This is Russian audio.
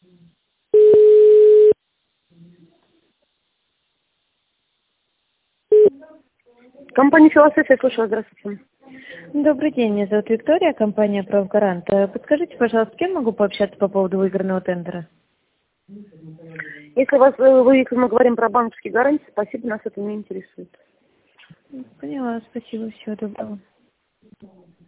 Компания «Философия», слушаю, здравствуйте. Добрый день, меня зовут Виктория, компания «Правгарант». Подскажите, пожалуйста, с кем могу пообщаться по поводу выигранного тендера? Если мы говорим про банковские гарантии, спасибо, нас это не интересует. Поняла, спасибо, всего доброго.